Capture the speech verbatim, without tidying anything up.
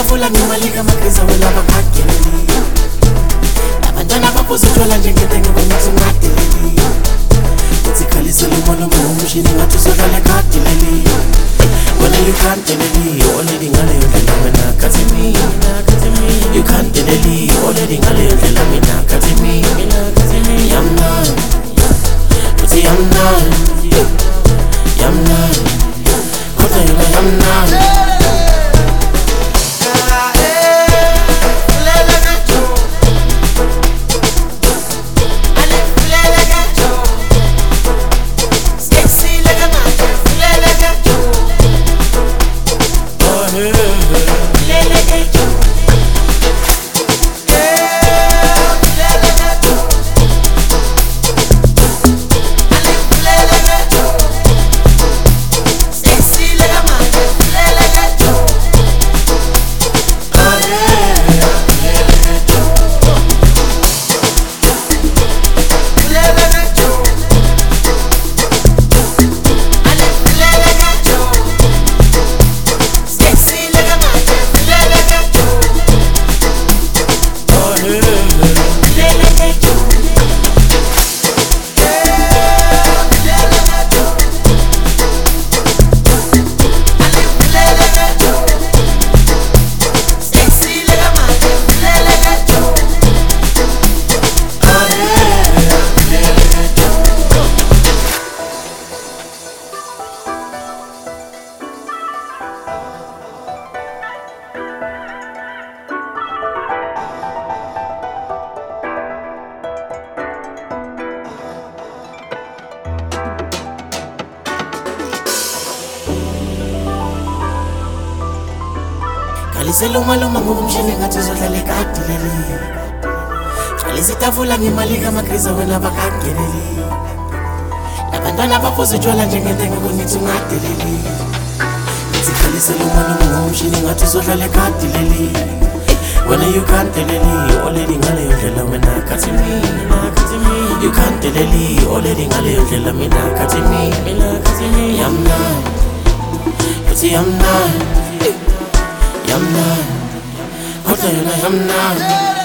itafula ngimalika magriza wena bakhageleli abantwana baphuzithola njengentenge kwenyathi ungadeleli uthi khalisela umono ngomshini ngathi uzodlala ekhadeleli wena you can't deleli already ngaleyo ndlela wena khathi mina you can't deleli already ngaleyo ndlela mina khathi mina yamna uthi yamna yamna kodwa yona yamna khalisela umaloma ngomshini ngathi uzodlala ekhadeleli gcwalisa itafula ngimalika magriza wena bakhageleli abantwana baphuzithola njengentenge kwenyathi ungadeleli uthi khalisela umaloma ngomshini ngathi uzodlala ekhadeleli wena you can't deleli already ngaleyo ndlela wena khathi mina you can't deleli already ngaleyo ndlela mina khathi mina yamna uthi yamna yamna kodwa yona yamna